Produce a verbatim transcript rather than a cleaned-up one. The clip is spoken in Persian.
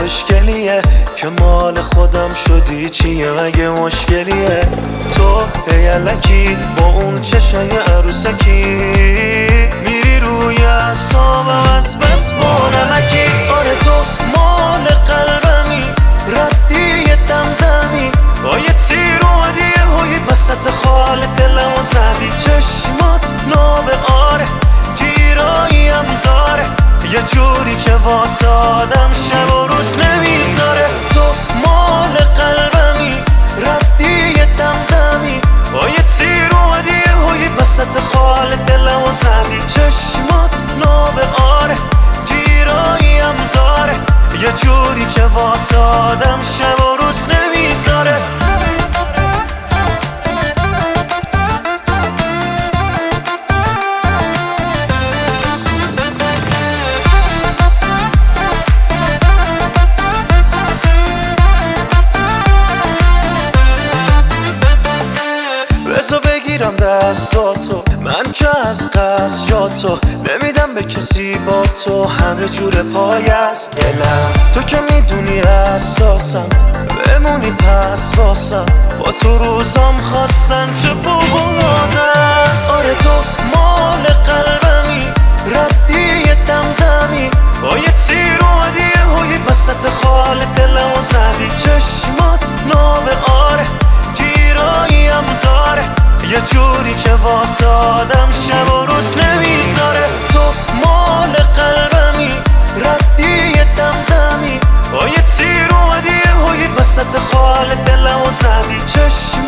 خوشگلیه که مال خودم شدی چیه مگه مشکلیه؟ تو هیلکی با اون چشای عروسکی میری روی اعصابم از بس بانمکی. آره تو مال قلبمی ردی دمدمی با یه تیر اومدی یهویی وسط خال دلمو زدی. چشمات ناب آره گیراییم داره یه جوری که واسه آدم شب و روز نمیذاره. تو مال قلبمی ردی دمدمی با یه تیر اومدی یهویی وسط خال دلمو زدی. چشمات ناب آره گیراییم داره یه جوری که واسه آدم شب و روز نمیذاره. بذار بگیرم دستاتو من که از قصد جاتو نمیدم به کسی با تو همه جور پای از دلم. تو که میدونی اساسم بمونی پس واسم با تو روزام خواستن چه فوق‌العاده‌ام. آره تو مال قلبمی ردی دمدمی با یه تیر اومدی یهویی وسط خال دلمو زدی. چشمات ناب آره گیراییم داره یه جوری که واسه آدم شب و روز نمیذاره. تو مال قلبمی ردی دمدمی با یه تیر اومدی یهویی وسط خال دلمو زدی. چشم